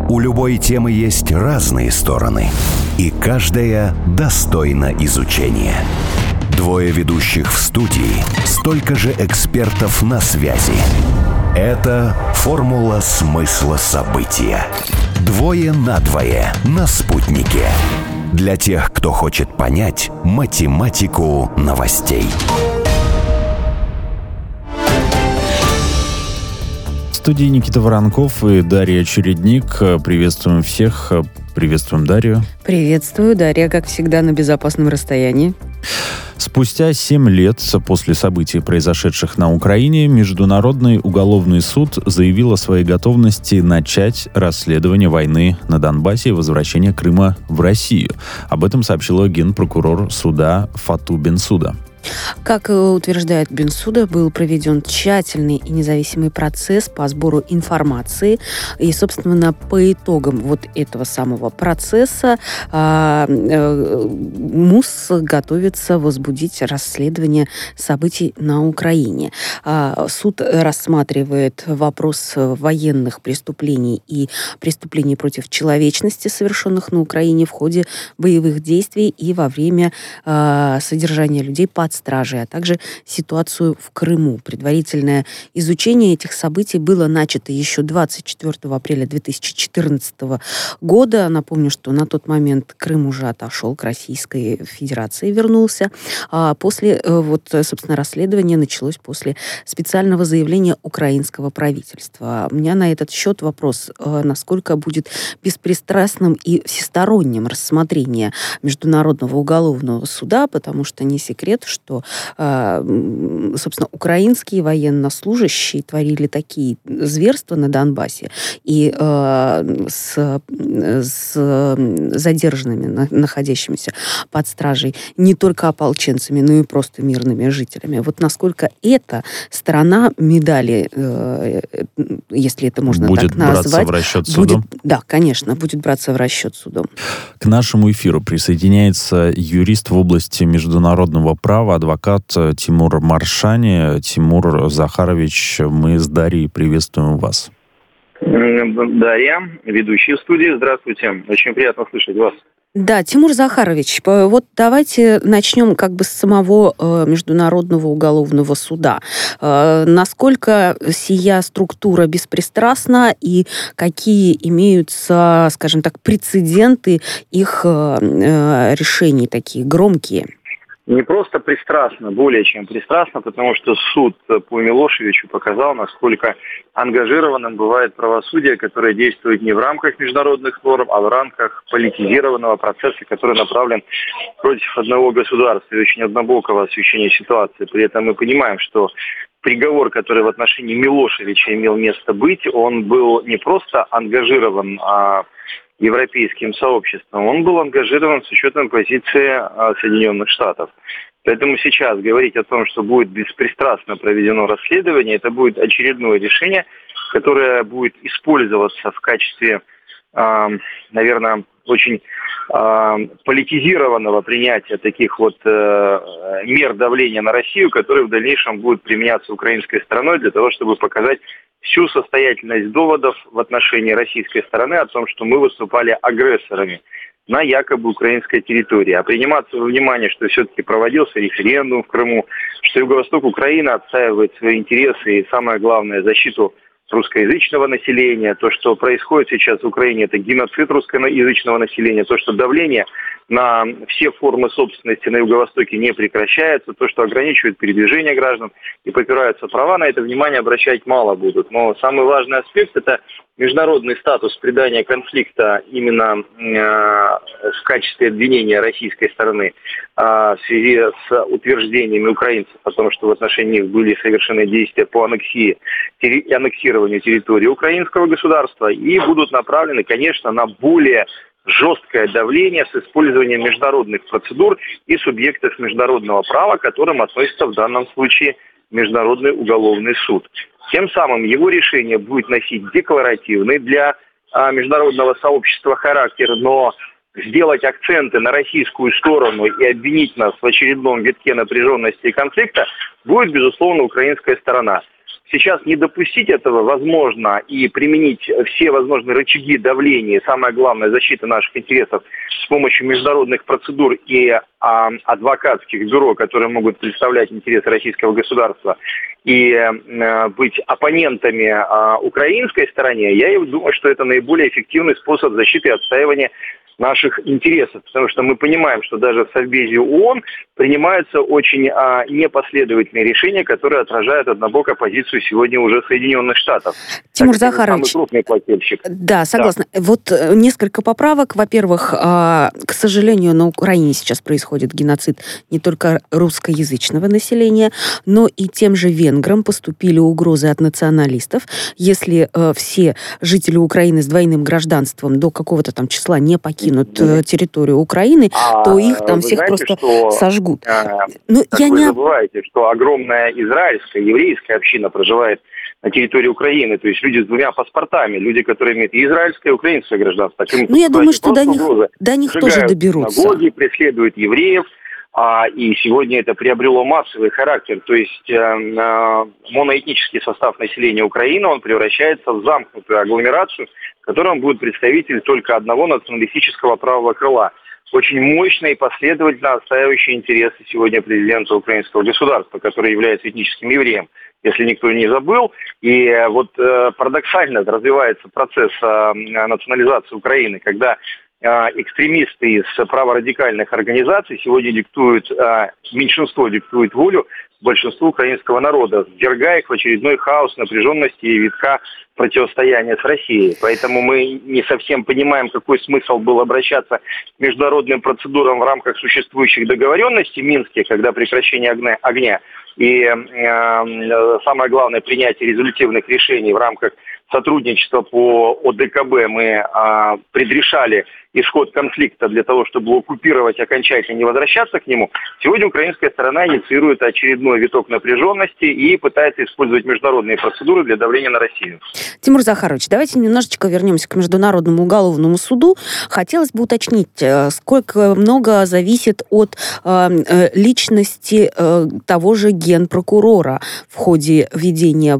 У любой темы есть разные стороны, и каждая достойна изучения. Двое ведущих в студии, столько же экспертов на связи. Это «Формула смысла события». Двое на двое на «Спутнике». Для тех, кто хочет понять математику новостей. В студии Никита Воронков и Дарья Чередник. Приветствуем всех. Приветствуем Дарью. Приветствую, Дарья, как всегда, на безопасном расстоянии. Спустя 7 лет после событий, произошедших на Украине, Международный уголовный суд заявил о своей готовности начать расследование войны на Донбассе и возвращение Крыма в Россию. Об этом сообщила генпрокурор суда Фату Бенсуда. Как утверждает Бенсуда, был проведен тщательный и независимый процесс по сбору информации. И, собственно, по итогам вот этого самого процесса МУС готовится возбудить расследование событий на Украине. Суд рассматривает вопрос военных преступлений и преступлений против человечности, совершенных на Украине в ходе боевых действий и во время содержания людей под стражей, а также ситуацию в Крыму. Предварительное изучение этих событий было начато еще 24 апреля 2014 года. Напомню, что на тот момент Крым уже отошел к Российской Федерации, вернулся. А после, собственно, расследование началось после специального заявления украинского правительства. У меня на этот счет вопрос, насколько будет беспристрастным и всесторонним рассмотрение Международного уголовного суда, потому что не секрет, что, собственно, украинские военнослужащие творили такие зверства на Донбассе и с задержанными, находящимися под стражей, не только ополченцами, но и просто мирными жителями. Вот насколько эта сторона медали, если это можно будет так назвать, браться в расчет судом? Да, конечно, будет браться в расчет судом. К нашему эфиру присоединяется юрист в области международного права, адвокат Тимур Маршани. Тимур Захарович, мы с Дарьей приветствуем вас. Дарья, ведущий в студии. Здравствуйте. Очень приятно слышать вас. Да, Тимур Захарович, вот давайте начнем как бы с самого Международного уголовного суда. Насколько сия структура беспристрастна и какие имеются, скажем так, прецеденты их решений, такие громкие? Не просто пристрастно, более чем пристрастно, потому что суд по Милошевичу показал, насколько ангажированным бывает правосудие, которое действует не в рамках международных норм, а в рамках политизированного процесса, который направлен против одного государства и очень однобокого освещения ситуации. При этом мы понимаем, что приговор, который в отношении Милошевича имел место быть, он был не просто ангажирован европейским сообществом, он был ангажирован с учетом позиции Соединенных Штатов. Поэтому сейчас говорить о том, что будет беспристрастно проведено расследование, это будет очередное решение, которое будет использоваться в качестве, наверное, очень политизированного принятия таких вот мер давления на Россию, которые в дальнейшем будут применяться украинской стороной для того, чтобы показать всю состоятельность доводов в отношении российской стороны о том, что мы выступали агрессорами на якобы украинской территории. А приниматься во внимание, что все-таки проводился референдум в Крыму, что Юго-Восток Украины отстаивает свои интересы и, самое главное, защиту русскоязычного населения. То, что происходит сейчас в Украине, это геноцид русскоязычного населения. То, что давление на все формы собственности на Юго-Востоке не прекращается. То, что ограничивает передвижение граждан и попираются права, на это внимание обращать мало будут. Но самый важный аспект – это международный статус придания конфликта именно в качестве обвинения российской стороны в связи с утверждениями украинцев о том, что в отношении них были совершены действия по аннексированию территории украинского государства и будут направлены, конечно, на более жесткое давление с использованием международных процедур и субъектов международного права, к которым относится в данном случае Международный уголовный суд. Тем самым его решение будет носить декларативный для международного сообщества характер, но сделать акценты на российскую сторону и обвинить нас в очередном витке напряженности и конфликта будет, безусловно, украинская сторона. сейчас не допустить этого возможно и применить все возможные рычаги давления, самое главное, защиты наших интересов с помощью международных процедур и адвокатских бюро, которые могут представлять интересы российского государства и быть оппонентами украинской стороне, я думаю, что это наиболее эффективный способ защиты и отстаивания наших интересов, потому что мы понимаем, что даже в Совбезе ООН принимаются очень непоследовательные решения, которые отражают однобоко позицию сегодня уже Соединенных Штатов. Тимур Захарович, самый крупный плательщик. Да, согласна. Да. Вот несколько поправок. Во-первых, к сожалению, на Украине сейчас происходит геноцид не только русскоязычного населения, но и тем же венграм поступили угрозы от националистов. Если все жители Украины с двойным гражданством до какого-то там числа не покинут территорию Украины, то их там всех знаете, просто сожгут. Вы забываете, что огромная израильская, еврейская община проживает на территории Украины, то есть люди с двумя паспортами, люди, которые имеют и израильское, и украинское гражданство. Я думаю, что до них тоже доберутся. Синагоги, преследуют евреев, и сегодня это приобрело массовый характер, то есть моноэтнический состав населения Украины, он превращается в замкнутую агломерацию, в котором будет представитель только одного националистического правого крыла. Очень мощно и последовательно отстаивающий интересы сегодня президента украинского государства, который является этническим евреем, если никто не забыл. И вот парадоксально развивается процесс национализации Украины, когда экстремисты из праворадикальных организаций сегодня диктуют, меньшинство диктует волю большинству украинского народа, ввергая их в очередной хаос напряженности и витка противостояния с Россией. Поэтому мы не совсем понимаем, какой смысл был обращаться к международным процедурам в рамках существующих договоренностей в Минске, когда прекращение огня и самое главное принятие резолютивных решений в рамках сотрудничества по ОДКБ мы предрешали исход конфликта для того, чтобы оккупировать окончательно, не возвращаться к нему. Сегодня украинская сторона инициирует очередной виток напряженности и пытается использовать международные процедуры для давления на Россию. Тимур Захарович, давайте немножечко вернемся к Международному уголовному суду. Хотелось бы уточнить, сколько много зависит от личности того же генпрокурора в ходе ведения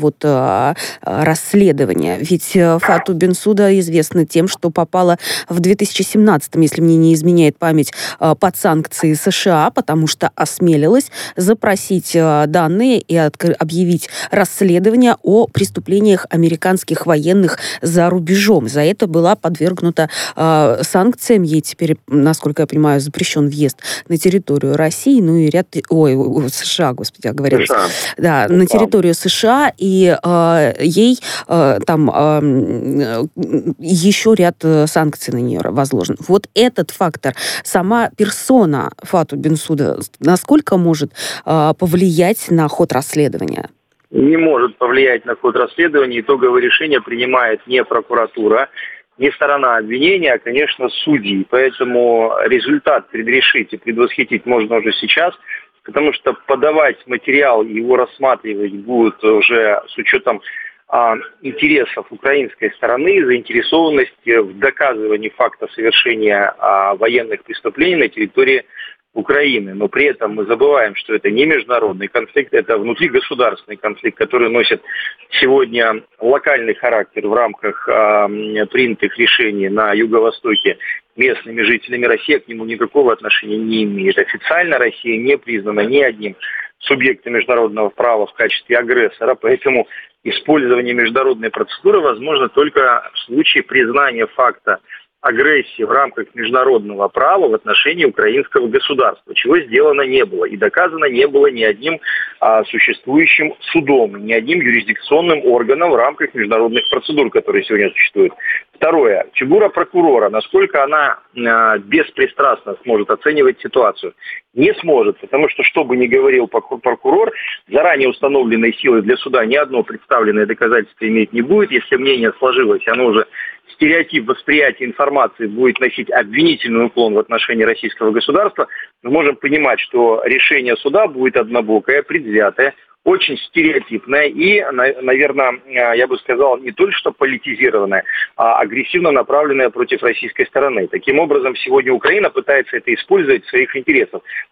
расследования. Ведь Фату Бенсуда известна тем, что попала в 2017-м, если мне не изменяет память, под санкции США, потому что осмелилась запросить данные и объявить расследование о преступлениях американских военных за рубежом. За это была подвергнута санкциям. Ей теперь, насколько я понимаю, запрещен въезд на территорию России, США, господи, оговорилась. Да, на территорию США, и ей там еще ряд санкций на нее возложен. Вот этот фактор, сама персона Фату Бенсуда, насколько может повлиять на ход расследования? Не может повлиять на ход расследования. Итоговое решение принимает не прокуратура, не сторона обвинения, а, конечно, судьи. Поэтому результат предрешить и предвосхитить можно уже сейчас, потому что подавать материал, его рассматривать будут уже с учетом интересов украинской стороны, заинтересованности в доказывании факта совершения военных преступлений на территории Украины. Но при этом мы забываем, что это не международный конфликт, это внутригосударственный конфликт, который носит сегодня локальный характер в рамках принятых решений на Юго-Востоке местными жителями. Россия к нему никакого отношения не имеет. Официально Россия не признана ни одним субъектом международного права в качестве агрессора, поэтому использование международной процедуры возможно только в случае признания факта агрессии в рамках международного права в отношении украинского государства, чего сделано не было и доказано не было ни одним существующим судом, ни одним юрисдикционным органом в рамках международных процедур, которые сегодня существуют. Второе. Фигура прокурора, насколько она беспристрастно сможет оценивать ситуацию? Не сможет, потому что бы ни говорил прокурор, заранее установленной силой для суда ни одно представленное доказательство иметь не будет. Если мнение сложилось, оно уже стереотип восприятия информации будет носить обвинительный уклон в отношении российского государства, мы можем понимать, что решение суда будет однобокое, предвзятое, очень стереотипное и, наверное, я бы сказал, не только что политизированное, а агрессивно направленное против российской стороны. Таким образом, сегодня Украина пытается это использовать в своих интересах.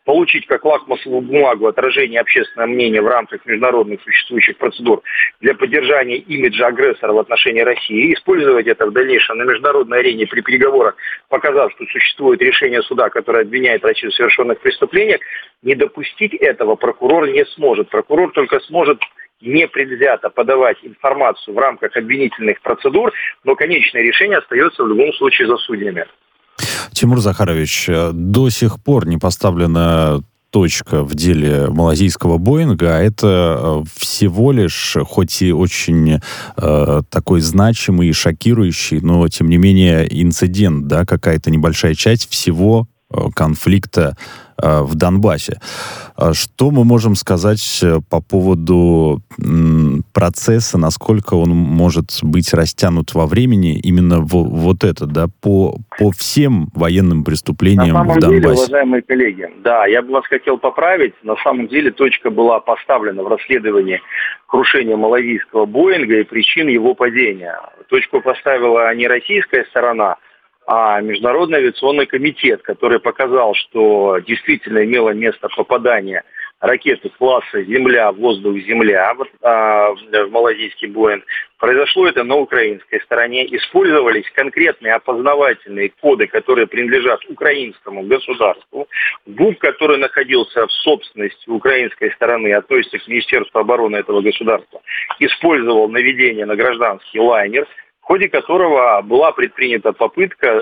получить как лакмусовую бумагу отражение общественного мнения в рамках международных существующих процедур для поддержания имиджа агрессора в отношении России, и использовать это в дальнейшем на международной арене при переговорах, показав, что существует решение суда, которое обвиняет Россию в совершенных преступлениях, не допустить этого прокурор не сможет. Прокурор только сможет непредвзято подавать информацию в рамках обвинительных процедур, но конечное решение остается в любом случае за судьями. Тимур Захарович, до сих пор не поставлена точка в деле малазийского Боинга, а это всего лишь, хоть и очень такой значимый и шокирующий, но тем не менее инцидент, да, какая-то небольшая часть всего конфликта в Донбассе. Что мы можем сказать по поводу процесса, насколько он может быть растянут во времени, именно вот это, да, по всем военным преступлениям в Донбассе? На самом деле, уважаемые коллеги, да, я бы вас хотел поправить. На самом деле точка была поставлена в расследовании крушения малазийского Боинга и причин его падения. Точку поставила не российская сторона, а Международный авиационный комитет, который показал, что действительно имело место попадание ракеты класса «Земля», «Воздух-Земля» в малазийский Боинг. Произошло это на украинской стороне. Использовались конкретные опознавательные коды, которые принадлежат украинскому государству. БУК, который находился в собственности украинской стороны и относится к Министерству обороны этого государства, использовал наведение на гражданский лайнер, в ходе которого была предпринята попытка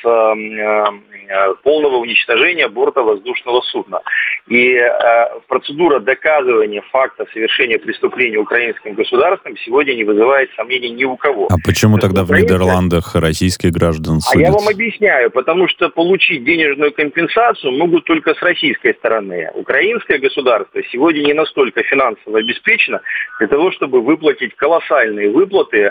полного уничтожения борта воздушного судна. И процедура доказывания факта совершения преступления украинским государством сегодня не вызывает сомнений ни у кого. А почему тогда в Нидерландах российских граждан судят? А я вам объясняю, потому что получить денежную компенсацию могут только с российской стороны. Украинское государство сегодня не настолько финансово обеспечено для того, чтобы выплатить колоссальные выплаты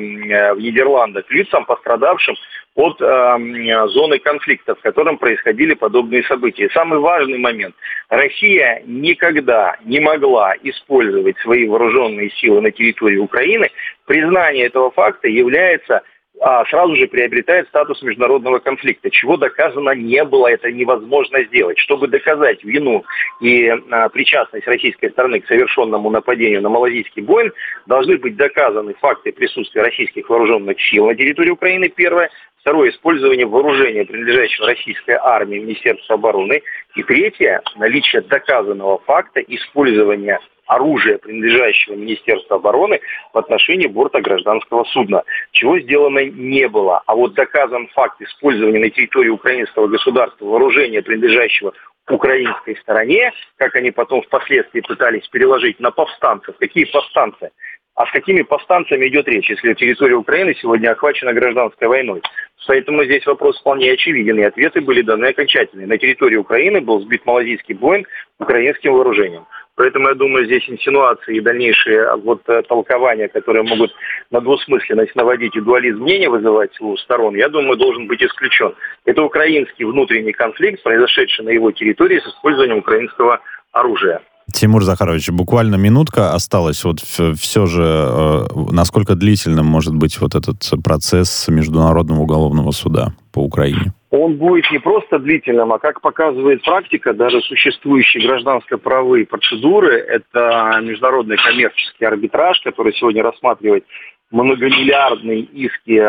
в Нидерландах лицам, пострадавшим от зоны конфликта, в котором происходили подобные события. Самый важный момент. Россия никогда не могла использовать свои вооруженные силы на территории Украины. Признание этого факта является сразу же приобретает статус международного конфликта, чего доказано не было, это невозможно сделать. Чтобы доказать вину и причастность российской стороны к совершенному нападению на малазийский Боинг, должны быть доказаны факты присутствия российских вооруженных сил на территории Украины, первое. Второе, использование вооружения, принадлежащего российской армии, Министерству обороны. И третье, наличие доказанного факта использования оружия, принадлежащего Министерству обороны, в отношении борта гражданского судна, чего сделано не было. А вот доказан факт использования на территории украинского государства вооружения, принадлежащего украинской стороне, как они потом впоследствии пытались переложить на повстанцев. Какие повстанцы? А с какими повстанцами идет речь, если территория Украины сегодня охвачена гражданской войной? Поэтому здесь вопрос вполне очевиден, и ответы были даны окончательные. На территории Украины был сбит малазийский Боинг украинским вооружением. Поэтому, я думаю, здесь инсинуации и дальнейшие толкования, которые могут на двусмысленность наводить и дуализм мнения вызывать у сторон, я думаю, должен быть исключен. Это украинский внутренний конфликт, произошедший на его территории с использованием украинского оружия. Тимур Захарович, буквально минутка осталась. Вот все же, насколько длительным может быть вот этот процесс Международного уголовного суда по Украине? Он будет не просто длительным, а, как показывает практика, даже существующие гражданско-правовые процедуры, это международный коммерческий арбитраж, который сегодня рассматривает многомиллиардные иски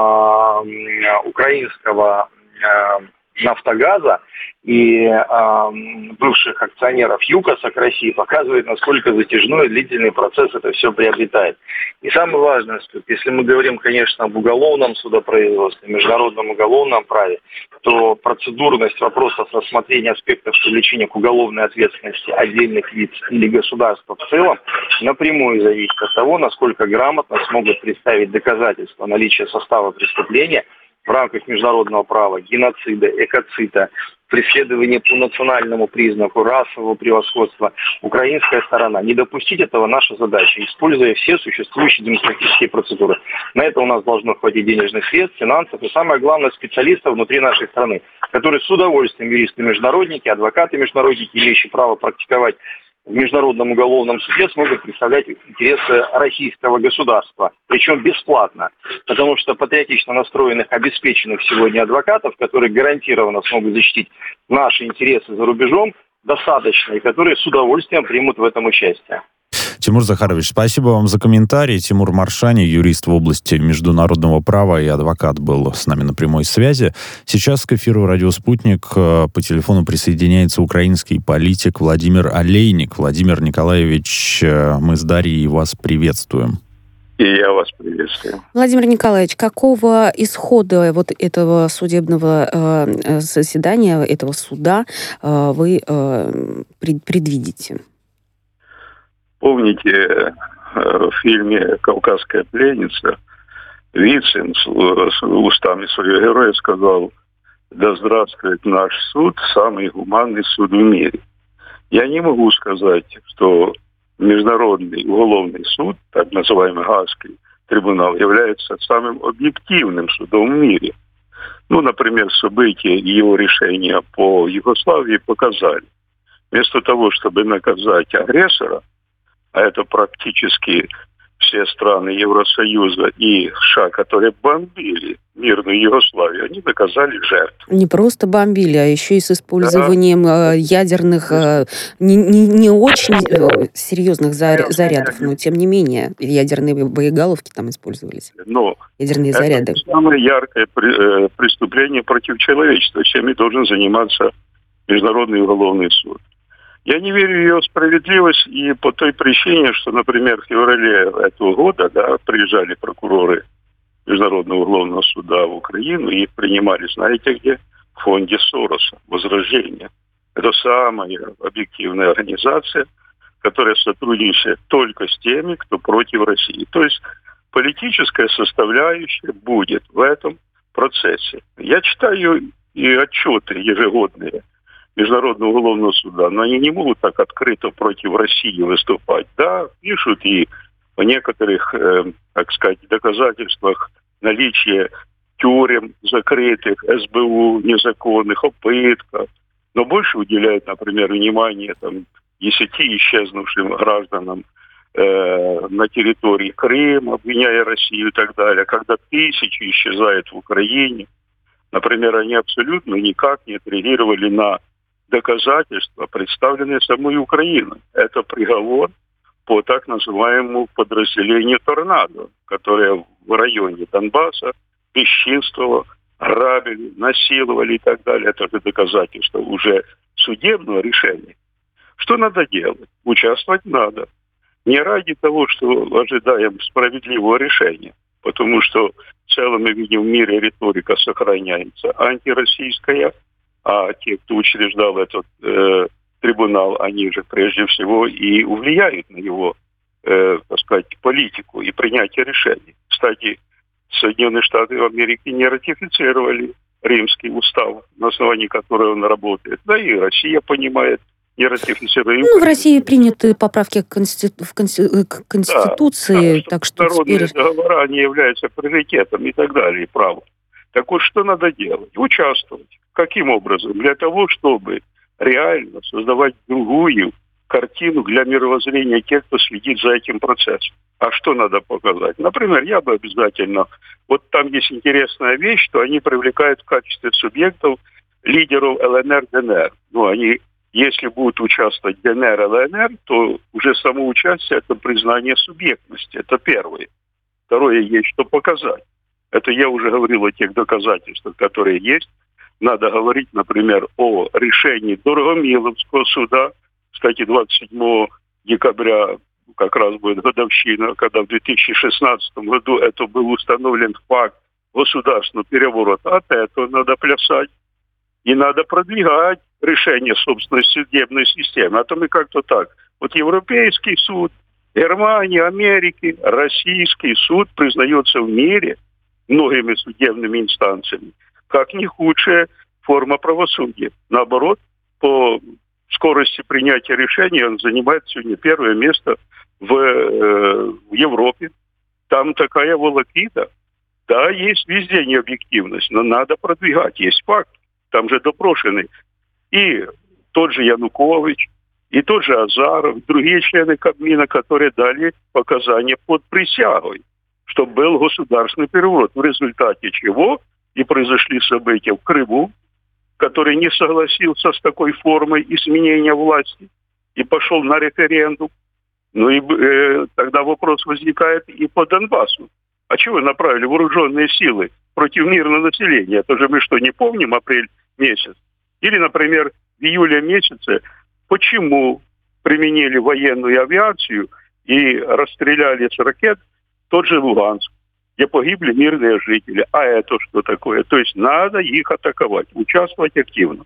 украинского «Нафтогаза» и бывших акционеров ЮКОСа к России, показывает, насколько затяжной и длительный процесс это все приобретает. И самое важное, что если мы говорим, конечно, об уголовном судопроизводстве, международном уголовном праве, то процедурность вопросов рассмотрения аспектов привлечения к уголовной ответственности отдельных лиц или государства в целом напрямую зависит от того, насколько грамотно смогут представить доказательства наличия состава преступления в рамках международного права, геноцида, экоцида, преследования по национальному признаку, расового превосходства. Украинская сторона. Не допустить этого наша задача, используя все существующие демократические процедуры. На это у нас должно хватить денежных средств, финансов и, самое главное, специалистов внутри нашей страны, которые с удовольствием, юристы-международники, адвокаты-международники, имеющие право практиковать в Международном уголовном суде, смогут представлять интересы российского государства. Причем бесплатно. Потому что патриотично настроенных, обеспеченных сегодня адвокатов, которые гарантированно смогут защитить наши интересы за рубежом, достаточно, и которые с удовольствием примут в этом участие. Тимур Захарович, спасибо вам за комментарий. Тимур Маршани, юрист в области международного права и адвокат, был с нами на прямой связи. Сейчас к эфиру «Радио Спутник» по телефону присоединяется украинский политик Владимир Олейник. Владимир Николаевич, мы с Дарьей вас приветствуем. И я вас приветствую. Владимир Николаевич, какого исхода вот этого судебного заседания, этого суда вы предвидите? Помните, в фильме «Кавказская пленница» Вицин с устами своего героя сказал: «Да здравствует наш суд, самый гуманный суд в мире». Я не могу сказать, что Международный уголовный суд, так называемый Гаагский трибунал, является самым объективным судом в мире. Например, события и его решения по Югославии показали. Вместо того, чтобы наказать агрессора, а это практически все страны Евросоюза и США, которые бомбили мирную Югославию, они наказали жертв. Не просто бомбили, а еще и с использованием ядерных, не очень серьезных зарядов, но тем не менее ядерные боеголовки там использовались. Но ядерные заряды. Это самое яркое преступление против человечества, чем и должен заниматься Международный уголовный суд. Я не верю в ее справедливость и по той причине, что, например, в феврале этого года приезжали прокуроры Международного уголовного суда в Украину и принимали, знаете где? В фонде Сороса «Возрождение». Это самая объективная организация, которая сотрудничает только с теми, кто против России. То есть политическая составляющая будет в этом процессе. Я читаю и отчеты ежегодные Международного уголовного суда, но они не могут так открыто против России выступать. Да, пишут и о некоторых, так сказать, доказательствах наличия тюрем закрытых, СБУ незаконных, о пытках, но больше уделяют, например, внимание 10 исчезнувшим гражданам на территории Крыма, обвиняя Россию и так далее. Когда тысячи исчезают в Украине, например, они абсолютно никак не отреагировали на доказательства, представленные самой Украиной. Это приговор по так называемому подразделению «Торнадо», которое в районе Донбасса бесчинствовало, грабили, насиловали и так далее. Это же доказательство уже судебного решения. Что надо делать? Участвовать надо. Не ради того, что ожидаем справедливого решения, потому что в целом мы видим в мире риторика сохраняется антироссийская, а те, кто учреждал этот трибунал, они же прежде всего и влияют на его, так сказать, политику и принятие решений. Кстати, Соединенные Штаты Америки не ратифицировали Римский устав, на основании которого он работает. Да и Россия понимает, не ратифицировали. В России приняты поправки к Конституции, да, так что народные теперь... договора, они являются приоритетом и так далее, и правом. Так вот, что надо делать? Участвовать. Каким образом? Для того, чтобы реально создавать другую картину для мировоззрения тех, кто следит за этим процессом. А что надо показать? Например, я бы обязательно... Вот там есть интересная вещь, что они привлекают в качестве субъектов лидеров ЛНР, ДНР. Они, если будут участвовать ДНР, ЛНР, то уже само участие – это признание субъектности. Это первое. Второе, есть что показать. Это я уже говорил о тех доказательствах, которые есть. Надо говорить, например, о решении Дорогомиловского суда. Кстати, 27 декабря как раз будет годовщина, когда в 2016 году это был установлен факт государственного переворота. От этого надо плясать. И надо продвигать решение собственной судебной системы. А то мы как-то так. Вот Европейский суд, Германии, Америки, Российский суд признается в мире многими судебными инстанциями как не худшая форма правосудия. Наоборот, по скорости принятия решений он занимает сегодня первое место в Европе. Там такая волокита. Да, есть везде необъективность, но надо продвигать. Есть факт. Там же допрошены и тот же Янукович, и тот же Азаров, другие члены Кабмина, которые дали показания под присягой, что был государственный переворот, в результате чего и произошли события в Крыму, который не согласился с такой формой изменения власти и пошел на референдум. Ну и тогда вопрос возникает и по Донбассу. А чего направили вооруженные силы против мирного населения? Это же мы что, не помним апрель месяц? Или, например, в июле месяце почему применили военную авиацию и расстреляли с ракет тот же Луганск, где погибли мирные жители? А это что такое? То есть надо их атаковать, участвовать активно.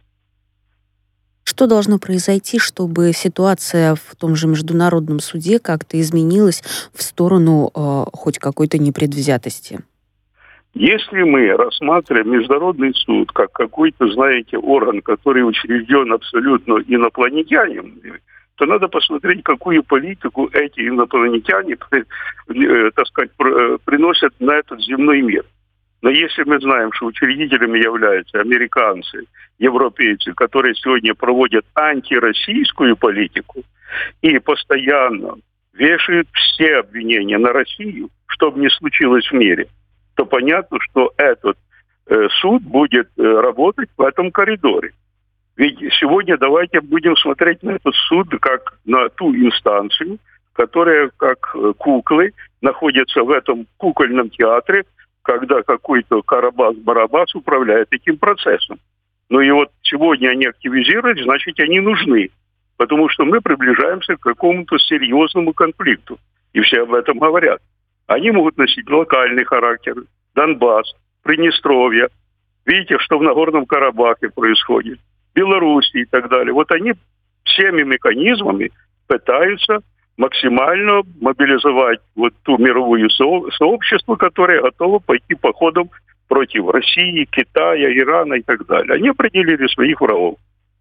Что должно произойти, чтобы ситуация в том же международном суде как-то изменилась в сторону хоть какой-то непредвзятости? Если мы рассматриваем Международный суд как какой-то, знаете, орган, который учрежден абсолютно инопланетянами, то надо посмотреть, какую политику эти инопланетяне, так сказать, приносят на этот земной мир. Но если мы знаем, что учредителями являются американцы, европейцы, которые сегодня проводят антироссийскую политику и постоянно вешают все обвинения на Россию, что бы ни случилось в мире, то понятно, что этот суд будет работать в этом коридоре. Ведь сегодня давайте будем смотреть на этот суд как на ту инстанцию, которая как куклы находится в этом кукольном театре, когда какой-то Карабас-Барабас управляет этим процессом. Ну и вот сегодня они активизировались, значит, они нужны. Потому что мы приближаемся к какому-то серьезному конфликту. И все об этом говорят. Они могут носить локальный характер. Донбасс, Приднестровье. Видите, что в Нагорном Карабахе происходит. Белоруссии и так далее. Вот они всеми механизмами пытаются максимально мобилизовать вот ту мировое сообщество, которое готово пойти походом против России, Китая, Ирана и так далее. Они определили своих врагов.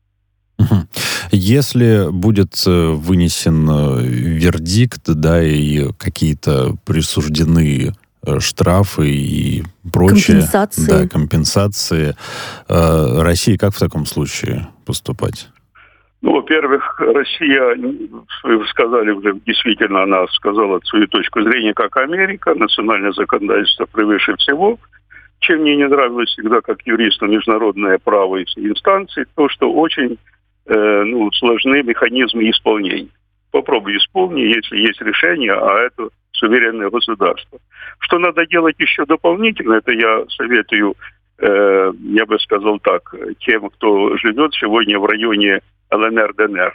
Если будет вынесен вердикт, да, и какие-то присуждены штрафы и прочее, компенсации, Россия как в таком случае поступать? Ну, во-первых, Россия, вы сказали уже, действительно, она сказала свою точку зрения, как Америка, национальное законодательство превыше всего. Чем мне не нравилось всегда, как юристу, международное право и инстанции, то, что очень сложны механизмы исполнения. Попробуй исполни, если есть решение, а это суверенное государство. Что надо делать еще дополнительно, это я советую, я бы сказал так, тем, кто живет сегодня в районе ЛНР, ДНР,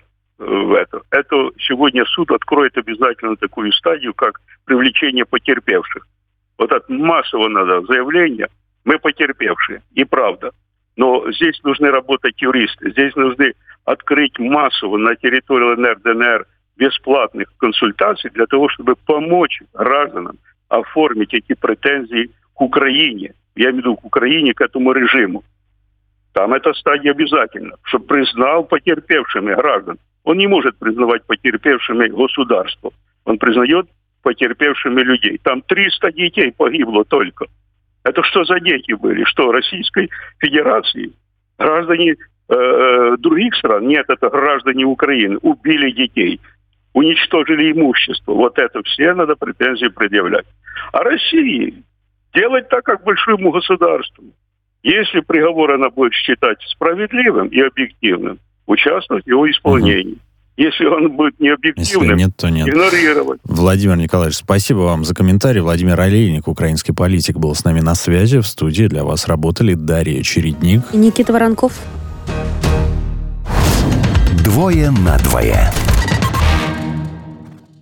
это сегодня суд откроет обязательно такую стадию, как привлечение потерпевших. Вот это массово надо заявление, мы потерпевшие, и правда. Но здесь нужны работать юристы, здесь нужны открыть массово на территории ЛНР, ДНР бесплатных консультаций для того, чтобы помочь гражданам оформить эти претензии к Украине. Я имею в виду к Украине, к этому режиму. Там эта стадия обязательно, чтобы признал потерпевшими граждан. Он не может признавать потерпевшими государство. Он признает потерпевшими людей. Там 300 детей погибло только. Это что за дети были? Что, Российской Федерации? Граждане других стран? Нет, это граждане Украины. Убили детей. Уничтожили имущество. Вот это все надо претензии предъявлять. А России делать так, как большому государству. Если приговор она будет считать справедливым и объективным, участвовать в его исполнении. Если он будет необъективным, нет, то нет. Игнорировать. Владимир Николаевич, спасибо вам за комментарий. Владимир Олейник, украинский политик, был с нами на связи. В студии для вас работали Дарья Чередник и Никита Воронков. «Двое на двое».